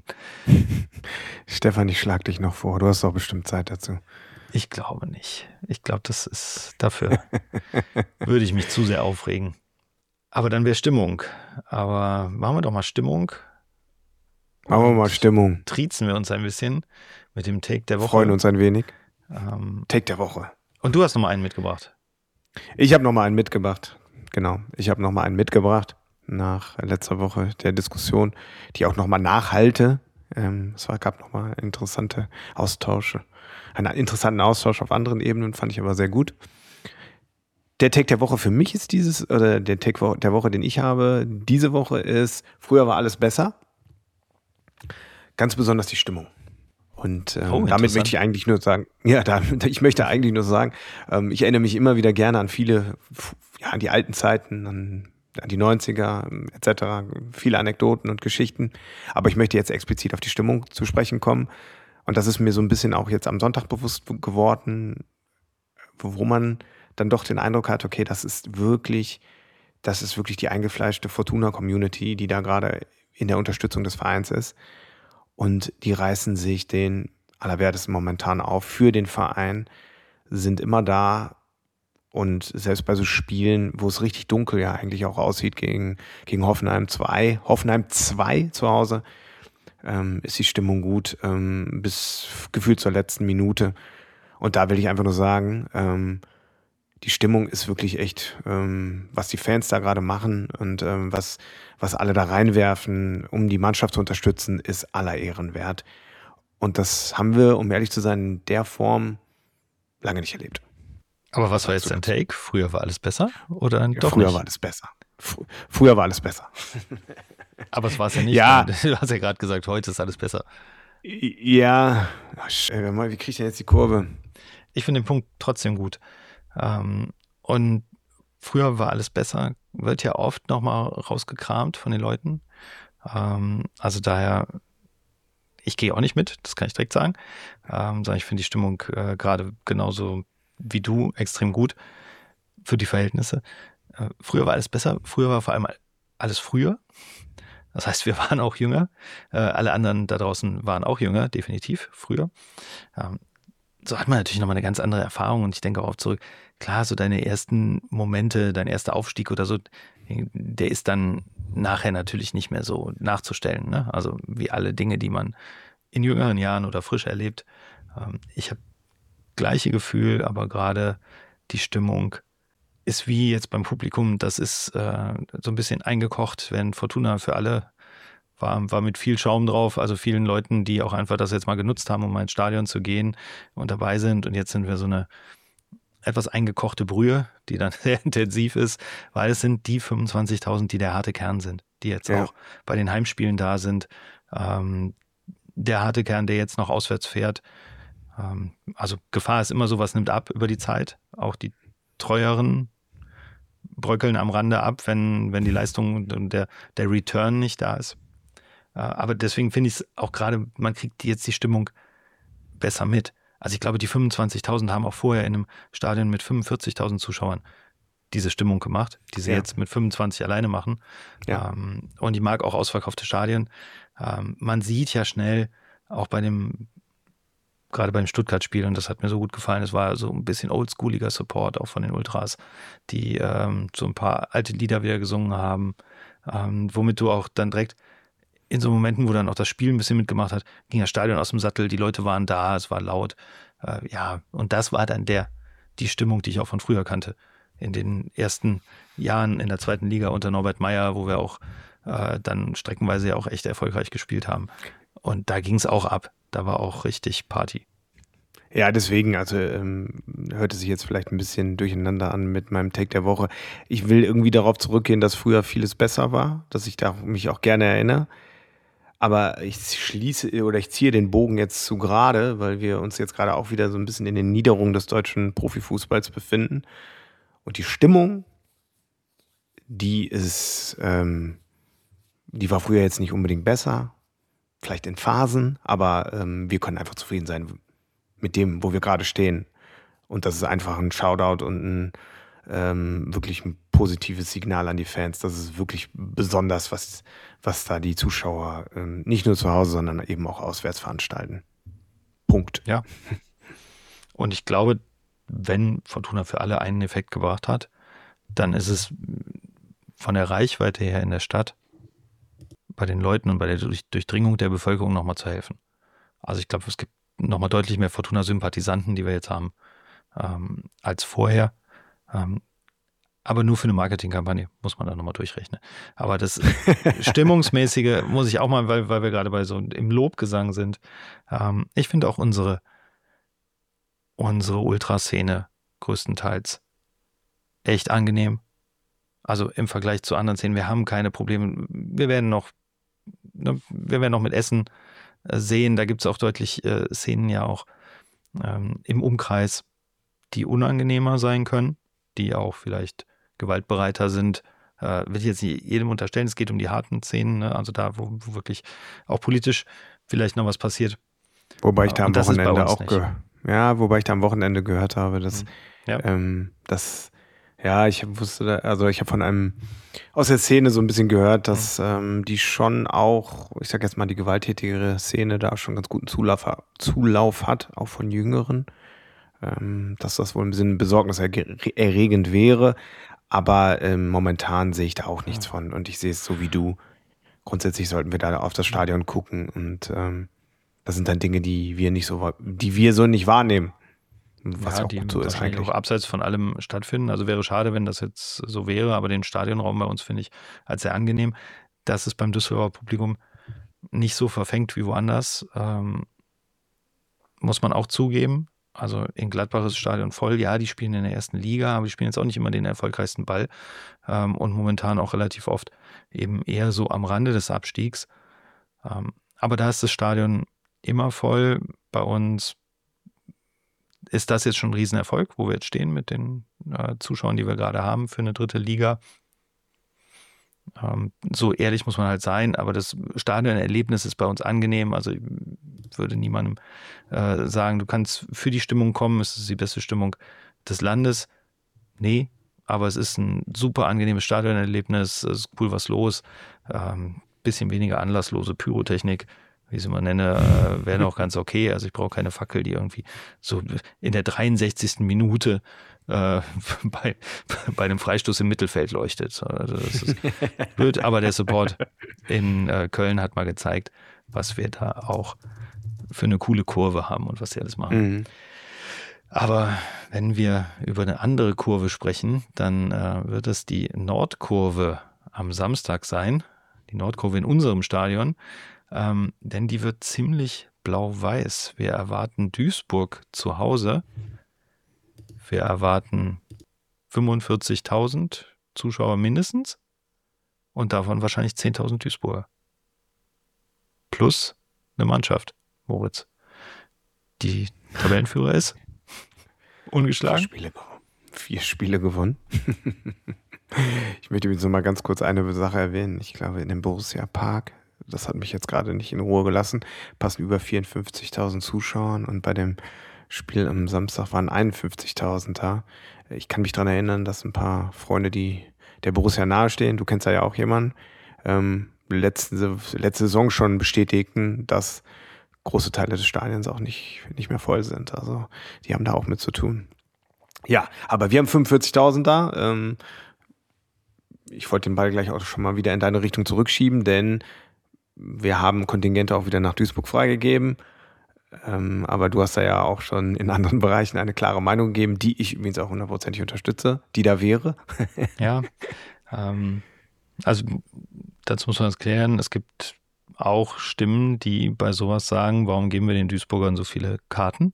Stefan, ich schlag dich noch vor. Du hast doch bestimmt Zeit dazu. Ich glaube nicht. Ich glaube, das ist dafür würde ich mich zu sehr aufregen. Aber dann wäre Stimmung. Aber machen wir doch mal Stimmung. Machen wir mal Stimmung. Triezen wir uns ein bisschen mit dem Take der Woche. Freuen uns ein wenig. Take der Woche. Und du hast nochmal einen mitgebracht. Ich habe nochmal einen mitgebracht. Genau. Ich habe nochmal einen mitgebracht nach letzter Woche der Diskussion, die auch nochmal nachhalte. Es gab nochmal interessante Austausche. Einen interessanten Austausch auf anderen Ebenen, fand ich aber sehr gut. Der Take der Woche für mich ist der Take der Woche, den ich habe, diese Woche ist, früher war alles besser. Ganz besonders die Stimmung. Und damit möchte ich eigentlich nur sagen, ich möchte eigentlich nur sagen, ich erinnere mich immer wieder gerne an an die alten Zeiten, an die 90er etc., viele Anekdoten und Geschichten. Aber ich möchte jetzt explizit auf die Stimmung zu sprechen kommen. Und das ist mir so ein bisschen auch jetzt am Sonntag bewusst geworden, wo man dann doch den Eindruck hat, okay, das ist wirklich die eingefleischte Fortuna-Community, die da gerade in der Unterstützung des Vereins ist. Und die reißen sich den Allerwertesten momentan auf für den Verein, sind immer da Und selbst bei so Spielen, wo es richtig dunkel ja eigentlich auch aussieht, gegen Hoffenheim 2 zu Hause, ist die Stimmung gut, bis gefühlt zur letzten Minute. Und da will ich einfach nur sagen, die Stimmung ist wirklich echt, was die Fans da gerade machen und was alle da reinwerfen, um die Mannschaft zu unterstützen, ist aller Ehren wert. Und das haben wir, um ehrlich zu sein, in der Form lange nicht erlebt. Aber was war jetzt dein Take? Früher war alles besser? Oder doch früher nicht? War alles besser. Früher war alles besser. Aber es war es ja nicht. Ja. Du hast ja gerade gesagt, heute ist alles besser. Ja. Wie kriege ich denn jetzt die Kurve? Ich finde den Punkt trotzdem gut. Und früher war alles besser, wird ja oft nochmal rausgekramt von den Leuten. Also daher, ich gehe auch nicht mit, das kann ich direkt sagen. Sondern ich finde die Stimmung gerade genauso wie du extrem gut für die Verhältnisse. Früher war alles besser, früher war vor allem alles früher. Das heißt, wir waren auch jünger. Alle anderen da draußen waren auch jünger, definitiv, früher. So hat man natürlich nochmal eine ganz andere Erfahrung und ich denke auch zurück, klar, so deine ersten Momente, dein erster Aufstieg oder so, der ist dann nachher natürlich nicht mehr so nachzustellen, ne? Also wie alle Dinge, die man in jüngeren Jahren oder frisch erlebt. Ich habe gleiche Gefühl, aber gerade die Stimmung ist wie jetzt beim Publikum, das ist so ein bisschen eingekocht, wenn Fortuna für alle war mit viel Schaum drauf, also vielen Leuten, die auch einfach das jetzt mal genutzt haben, um mal ins Stadion zu gehen und dabei sind. Und jetzt sind wir so eine etwas eingekochte Brühe, die dann sehr intensiv ist, weil es sind die 25.000, die der harte Kern sind, die jetzt auch bei den Heimspielen da sind. Der harte Kern, der jetzt noch auswärts fährt. Also Gefahr ist immer so, was nimmt ab über die Zeit. Auch die Treueren bröckeln am Rande ab, wenn die Leistung und der Return nicht da ist. Aber deswegen finde ich es auch gerade, man kriegt jetzt die Stimmung besser mit. Also ich glaube, die 25.000 haben auch vorher in einem Stadion mit 45.000 Zuschauern diese Stimmung gemacht, die sie jetzt mit 25 alleine machen. Ja. Und ich mag auch ausverkaufte Stadien. Man sieht ja schnell, auch gerade bei dem Stuttgart-Spiel, und das hat mir so gut gefallen, es war so ein bisschen oldschooliger Support auch von den Ultras, die so ein paar alte Lieder wieder gesungen haben, womit du auch dann direkt in so Momenten, wo dann auch das Spiel ein bisschen mitgemacht hat, ging das Stadion aus dem Sattel, die Leute waren da, es war laut. Und das war dann die Stimmung, die ich auch von früher kannte. In den ersten Jahren in der zweiten Liga unter Norbert Meyer, wo wir auch dann streckenweise ja auch echt erfolgreich gespielt haben. Und da ging es auch ab. Da war auch richtig Party. Ja, deswegen, also hörte sich jetzt vielleicht ein bisschen durcheinander an mit meinem Take der Woche. Ich will irgendwie darauf zurückgehen, dass früher vieles besser war, dass ich da mich auch gerne erinnere. Aber ich ziehe den Bogen jetzt zu gerade, weil wir uns jetzt gerade auch wieder so ein bisschen in den Niederungen des deutschen Profifußballs befinden. Und die Stimmung, die war früher jetzt nicht unbedingt besser, vielleicht in Phasen, aber wir können einfach zufrieden sein mit dem, wo wir gerade stehen. Und das ist einfach ein Shoutout und wirklich ein positives Signal an die Fans. Das ist wirklich besonders, was da die Zuschauer nicht nur zu Hause, sondern eben auch auswärts veranstalten. Punkt. Ja. Und ich glaube, wenn Fortuna für alle einen Effekt gebracht hat, dann ist es von der Reichweite her in der Stadt bei den Leuten und bei der Durchdringung der Bevölkerung nochmal zu helfen. Also ich glaube, es gibt nochmal deutlich mehr Fortuna-Sympathisanten, die wir jetzt haben, als vorher. Aber nur für eine Marketingkampagne muss man da nochmal durchrechnen. Aber das Stimmungsmäßige muss ich auch mal, weil wir gerade bei so im Lobgesang sind. Ich finde auch unsere Ultraszene größtenteils echt angenehm. Also im Vergleich zu anderen Szenen, wir haben keine Probleme. Wir werden noch mit Essen sehen, da gibt es auch deutlich Szenen ja auch im Umkreis, die unangenehmer sein können, die auch vielleicht gewaltbereiter sind. Will ich jetzt nicht jedem unterstellen, es geht um die harten Szenen, ne? Also da, wo wirklich auch politisch vielleicht noch was passiert. Wobei ich da am Wochenende auch wobei ich da am Wochenende gehört habe, dass ich habe von einem aus der Szene so ein bisschen gehört, dass die schon auch, ich sag jetzt mal, die gewalttätigere Szene da schon ganz guten Zulauf hat, auch von Jüngeren. dass das wohl im Sinne besorgniserregend wäre. Aber momentan sehe ich da auch nichts von. Und ich sehe es so wie du. Grundsätzlich sollten wir da auf das Stadion gucken. Und das sind dann Dinge, die wir so nicht wahrnehmen. Was ja auch gut so ist eigentlich. Auch abseits von allem stattfinden. Also wäre schade, wenn das jetzt so wäre. Aber den Stadionraum bei uns finde ich als sehr angenehm. Das ist beim Düsseldorfer Publikum nicht so verfängt wie woanders. Muss man auch zugeben. Also in Gladbach ist das Stadion voll. Ja, die spielen in der ersten Liga, aber die spielen jetzt auch nicht immer den erfolgreichsten Ball. Und momentan auch relativ oft eben eher so am Rande des Abstiegs. Aber da ist das Stadion immer voll. Bei uns ist das jetzt schon ein Riesenerfolg, wo wir jetzt stehen mit den Zuschauern, die wir gerade haben für eine dritte Liga. So ehrlich muss man halt sein, aber das Stadionerlebnis ist bei uns angenehm. Also ich würde niemandem sagen, du kannst für die Stimmung kommen, es ist die beste Stimmung des Landes. Nee, aber es ist ein super angenehmes Stadionerlebnis, es ist cool was los. Bisschen weniger anlasslose Pyrotechnik, wie ich es immer nenne, wäre auch ganz okay. Also ich brauche keine Fackel, die irgendwie so in der 63. Minute bei einem Freistoß im Mittelfeld leuchtet. Also das ist blöd, aber der Support in Köln hat mal gezeigt, was wir da auch für eine coole Kurve haben und was sie alles machen. Mhm. Aber wenn wir über eine andere Kurve sprechen, dann wird es die Nordkurve am Samstag sein. Die Nordkurve in unserem Stadion. Denn die wird ziemlich blau-weiß. Wir erwarten Duisburg zu Hause. Wir erwarten 45.000 Zuschauer mindestens und davon wahrscheinlich 10.000 Duisburger. Plus eine Mannschaft, Moritz, die Tabellenführer ist. Ungeschlagen. 4 Spiele gewonnen. Ich möchte übrigens noch mal ganz kurz eine Sache erwähnen. Ich glaube, in dem Borussia Park, das hat mich jetzt gerade nicht in Ruhe gelassen, passen über 54.000 Zuschauern und bei dem Spiel am Samstag waren 51.000 da. Ich kann mich daran erinnern, dass ein paar Freunde, die der Borussia nahestehen, du kennst ja auch jemanden, letzte Saison schon bestätigten, dass große Teile des Stadions auch nicht mehr voll sind. Also die haben da auch mit zu tun. Ja, aber wir haben 45.000 da. Ich wollte den Ball gleich auch schon mal wieder in deine Richtung zurückschieben, denn wir haben Kontingente auch wieder nach Duisburg freigegeben. Aber du hast da ja auch schon in anderen Bereichen eine klare Meinung gegeben, die ich übrigens auch 100% unterstütze, die da wäre. Ja, also dazu muss man das klären. Es gibt auch Stimmen, die bei sowas sagen, warum geben wir den Duisburgern so viele Karten?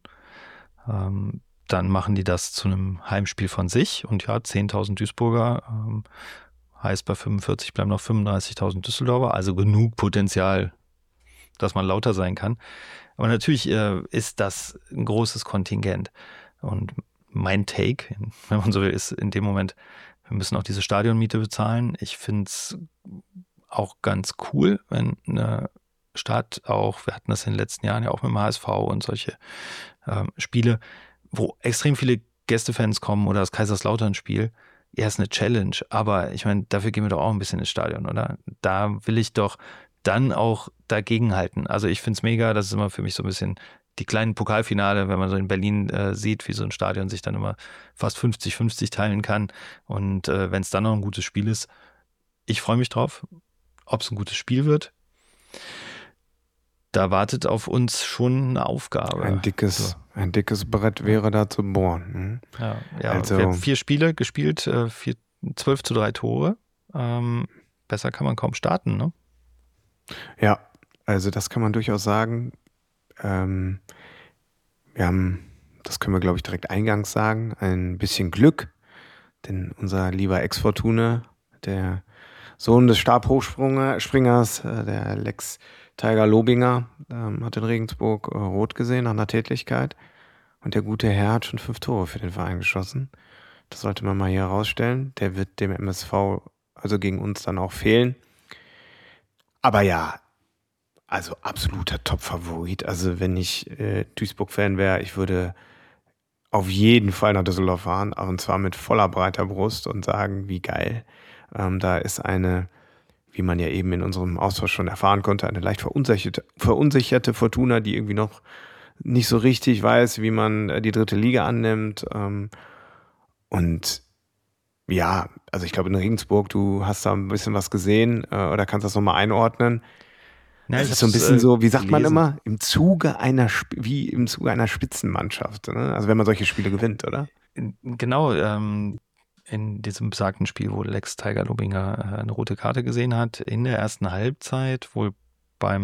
Dann machen die das zu einem Heimspiel von sich und ja, 10.000 Duisburger heißt bei 45 bleiben noch 35.000 Düsseldorfer, also genug Potenzial, dass man lauter sein kann. Aber natürlich ist das ein großes Kontingent. Und mein Take, wenn man so will, ist in dem Moment, wir müssen auch diese Stadionmiete bezahlen. Ich finde es auch ganz cool, wenn eine Stadt auch, wir hatten das in den letzten Jahren ja auch mit dem HSV und solche Spiele, wo extrem viele Gästefans kommen oder das Kaiserslautern-Spiel, ja, ist eine Challenge. Aber ich meine, dafür gehen wir doch auch ein bisschen ins Stadion, oder? Da will ich doch dann auch dagegenhalten. Also ich finde es mega, das ist immer für mich so ein bisschen die kleinen Pokalfinale, wenn man so in Berlin sieht, wie so ein Stadion sich dann immer fast 50-50 teilen kann. Und wenn es dann noch ein gutes Spiel ist, ich freue mich drauf, ob es ein gutes Spiel wird. Da wartet auf uns schon eine Aufgabe. Ein dickes Brett wäre da zu bohren. Ja, also, wir haben 4 Spiele gespielt, 12:3 Tore. Besser kann man kaum starten, ne? Ja, also das kann man durchaus sagen. Wir haben, das können wir glaube ich direkt eingangs sagen, ein bisschen Glück, denn unser lieber Ex-Fortuna, der Sohn des Stabhochspringers, der Lex Tiger Lobinger, hat in Regensburg rot gesehen nach einer Tätlichkeit und der gute Herr hat schon 5 Tore für den Verein geschossen. Das sollte man mal hier herausstellen. Der wird dem MSV, also gegen uns, dann auch fehlen. Aber ja, also absoluter Top-Favorit. Also wenn ich Duisburg-Fan wäre, ich würde auf jeden Fall nach Düsseldorf fahren, und zwar mit voller breiter Brust und sagen, wie geil. Da ist eine, wie man ja eben in unserem Austausch schon erfahren konnte, eine leicht verunsicherte Fortuna, die irgendwie noch nicht so richtig weiß, wie man die dritte Liga annimmt. Und ja, also ich glaube in Regensburg, du hast da ein bisschen was gesehen oder kannst das nochmal einordnen. Ja, es ist so ein bisschen so, wie sagt man immer, im Zuge einer Spitzenmannschaft. Ne? Also wenn man solche Spiele gewinnt, oder? Genau, in diesem besagten Spiel, wo Lex Tiger Lobinger eine rote Karte gesehen hat, in der ersten Halbzeit, wohl bei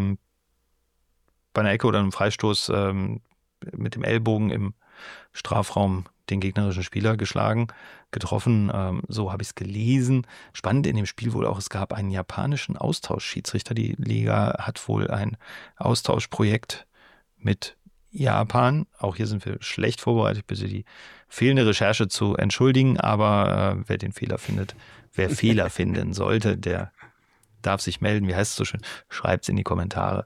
einer Ecke oder einem Freistoß mit dem Ellbogen im Strafraum den gegnerischen Spieler getroffen. So habe ich es gelesen. Spannend in dem Spiel wohl auch, es gab einen japanischen Austauschschiedsrichter. Die Liga hat wohl ein Austauschprojekt mit Japan. Auch hier sind wir schlecht vorbereitet. Bitte die fehlende Recherche zu entschuldigen. Aber wer Fehler finden sollte, der darf sich melden. Wie heißt es so schön? Schreibt es in die Kommentare.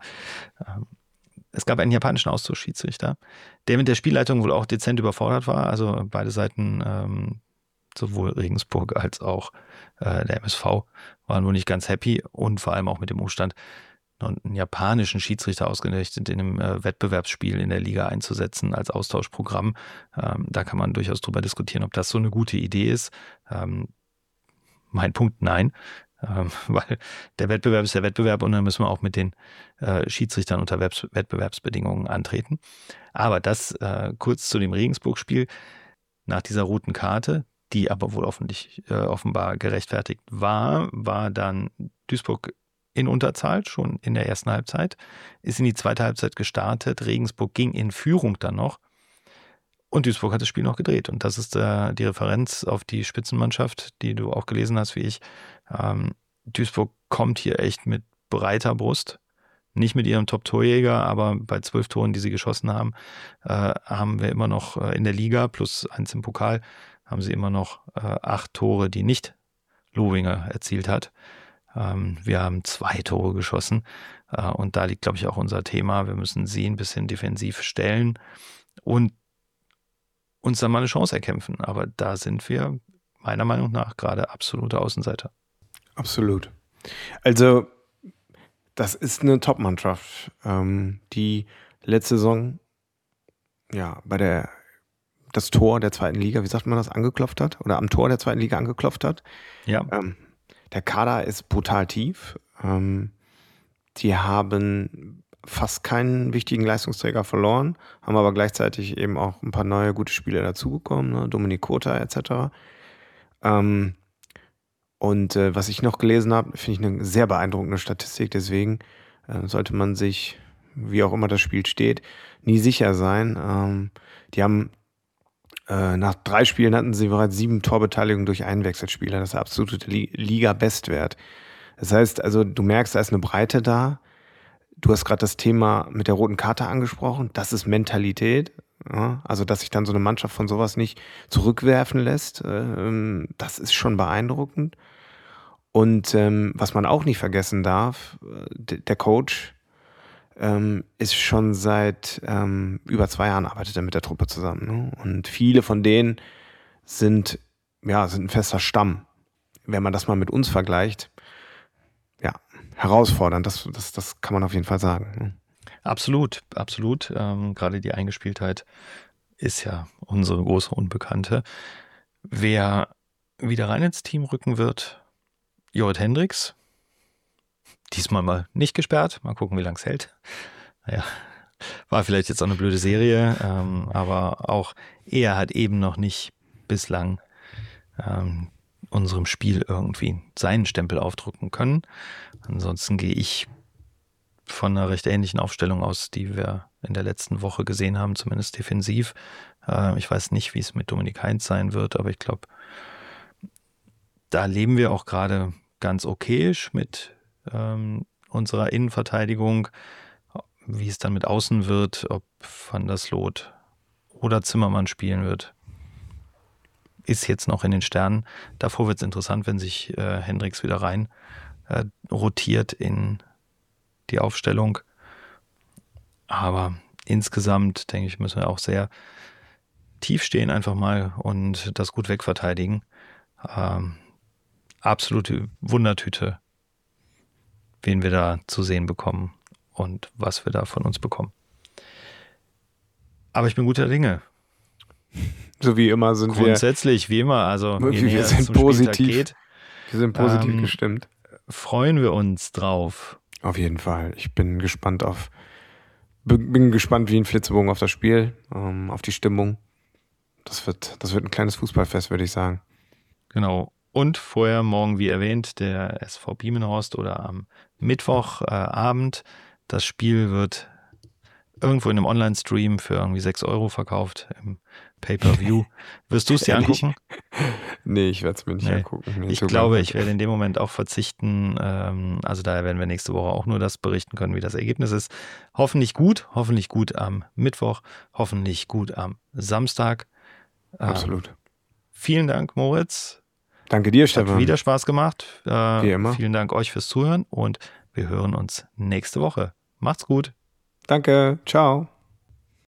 Es gab einen japanischen Austauschschiedsrichter, der mit der Spielleitung wohl auch dezent überfordert war. Also beide Seiten, sowohl Regensburg als auch der MSV, waren wohl nicht ganz happy und vor allem auch mit dem Umstand, einen japanischen Schiedsrichter ausgerechnet in einem Wettbewerbsspiel in der Liga einzusetzen als Austauschprogramm. Da kann man durchaus drüber diskutieren, ob das so eine gute Idee ist. Mein Punkt, nein. Weil der Wettbewerb ist der Wettbewerb und dann müssen wir auch mit den Schiedsrichtern unter Wettbewerbsbedingungen antreten. Aber das kurz zu dem Regensburg-Spiel. Nach dieser roten Karte, die aber wohl offenbar gerechtfertigt war dann Duisburg in Unterzahl, schon in der ersten Halbzeit, ist in die zweite Halbzeit gestartet. Regensburg ging in Führung dann noch. Und Duisburg hat das Spiel noch gedreht. Und das ist die Referenz auf die Spitzenmannschaft, die du auch gelesen hast, wie ich. Duisburg kommt hier echt mit breiter Brust. Nicht mit ihrem Top-Torjäger, aber bei 12 Toren, die sie geschossen haben, haben wir immer noch in der Liga, plus 1 im Pokal, haben sie immer noch 8 Tore, die nicht Lobinger erzielt hat. Wir haben 2 Tore geschossen. Und da liegt, glaube ich, auch unser Thema. Wir müssen sie ein bisschen defensiv stellen und uns dann mal eine Chance erkämpfen. Aber da sind wir meiner Meinung nach gerade absolute Außenseiter. Absolut. Also das ist eine Top-Mannschaft, die letzte Saison das Tor der zweiten Liga, wie sagt man das, angeklopft hat oder am Tor der zweiten Liga angeklopft hat. Ja. Der Kader ist brutal tief. Die haben fast keinen wichtigen Leistungsträger verloren, haben aber gleichzeitig eben auch ein paar neue gute Spieler dazugekommen, ne? Dominik Kota etc. Und was ich noch gelesen habe, finde ich eine sehr beeindruckende Statistik. Deswegen sollte man sich, wie auch immer das Spiel steht, nie sicher sein. Die haben nach 3 Spielen hatten sie bereits 7 Torbeteiligungen durch einen Wechselspieler. Das ist der absolute Liga-Bestwert. Das heißt, also du merkst, da ist eine Breite da. Du hast gerade das Thema mit der roten Karte angesprochen. Das ist Mentalität. Ja? Also, dass sich dann so eine Mannschaft von sowas nicht zurückwerfen lässt, das ist schon beeindruckend. Und was man auch nicht vergessen darf, der Coach ist schon seit über 2 Jahren arbeitet er mit der Truppe zusammen. Ne? Und viele von denen sind ein fester Stamm. Wenn man das mal mit uns vergleicht, herausfordernd, das kann man auf jeden Fall sagen. Ne? Absolut. Gerade die Eingespieltheit ist ja unsere große Unbekannte. Wer wieder rein ins Team rücken wird, Jorrit Hendricks. Diesmal mal nicht gesperrt. Mal gucken, wie lange es hält. Naja, war vielleicht jetzt auch eine blöde Serie, aber auch er hat eben noch nicht bislang unserem Spiel irgendwie seinen Stempel aufdrücken können. Ansonsten gehe ich von einer recht ähnlichen Aufstellung aus, die wir in der letzten Woche gesehen haben, zumindest defensiv. Ich weiß nicht, wie es mit Dominik Heinz sein wird, aber ich glaube, da leben wir auch gerade ganz okayisch mit unserer Innenverteidigung. Wie es dann mit außen wird, ob Van der Sloot oder Zimmermann spielen wird, ist jetzt noch in den Sternen. Davor wird es interessant, wenn sich Hendricks wieder rein rotiert in die Aufstellung. Aber insgesamt, denke ich, müssen wir auch sehr tief stehen einfach mal und das gut wegverteidigen. Absolute Wundertüte, wen wir da zu sehen bekommen und was wir da von uns bekommen. Aber ich bin guter Dinge. So wie immer sind wir. Grundsätzlich, wie immer. Also wir sind positiv. Wir sind positiv gestimmt. Freuen wir uns drauf. Auf jeden Fall. Ich bin gespannt wie ein Flitzebogen auf das Spiel, auf die Stimmung. Das wird ein kleines Fußballfest, würde ich sagen. Genau. Und vorher morgen, wie erwähnt, der SV Biemenhorst oder am Mittwochabend. Das Spiel wird irgendwo in einem Online-Stream für irgendwie 6 € verkauft im Pay-Per-View. Wirst du es dir angucken? Nee, ich werde es mir nicht angucken. Ich glaube, ich werde in dem Moment auch verzichten. Also daher werden wir nächste Woche auch nur das berichten können, wie das Ergebnis ist. Hoffentlich gut am Mittwoch, hoffentlich gut am Samstag. Absolut. Vielen Dank, Moritz. Danke dir, Stefan. Hat wieder Spaß gemacht. Wie immer. Vielen Dank euch fürs Zuhören und wir hören uns nächste Woche. Macht's gut. Danke. Ciao.